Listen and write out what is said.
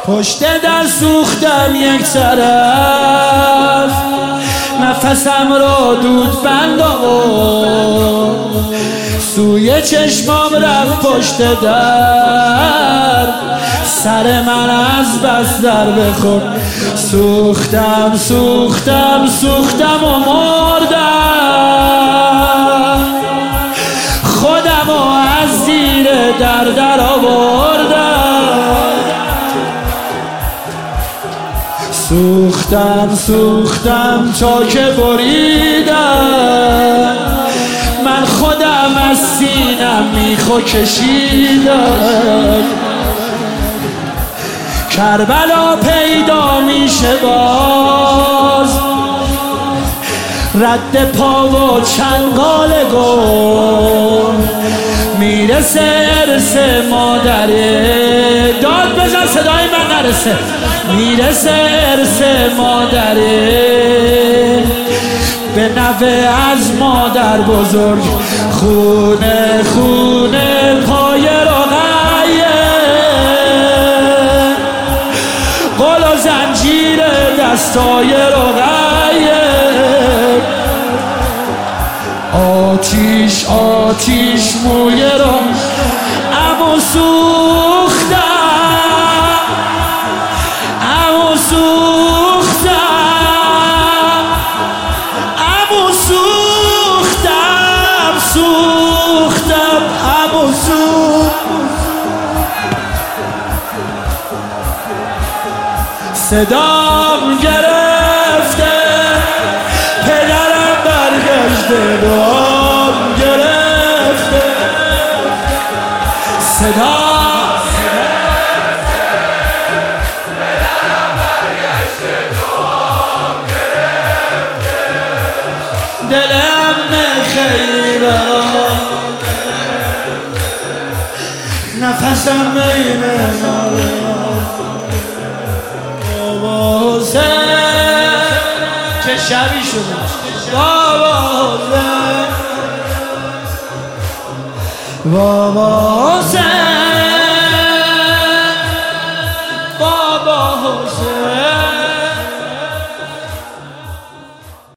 پشت در سوختم یک طرف، نفسم را دود بند آورد، سوی چشمام رفت پشت در، سر من از بس در بخورد. سوختم سوختم سوختم و مردم، خودم و از زیر در آوردم. سوختم سوختم تا که بریدم، من خودم از سینم میخو کشیدم. کربلا پیدا میشه باز، رد پا و چنگال گل، میرسه ارث مادره. داد بزن صدای من نرسه. میرسه ارث مادره، به نوه از مادر بزرگ. خونه خونه پای رقیه، قل و زنجیر دستای رقیه. آتیش آتیش موی را امو سوختم، امو سوختم، امو سوختم، سوختم، امو سوختم. صدام گرفته، پدرم برگشته، دام گرفته. صدام پدرم برگشته، دام گرفته. دلم خیره، نفسم میره ناله. چه شبی شده بابا حسین.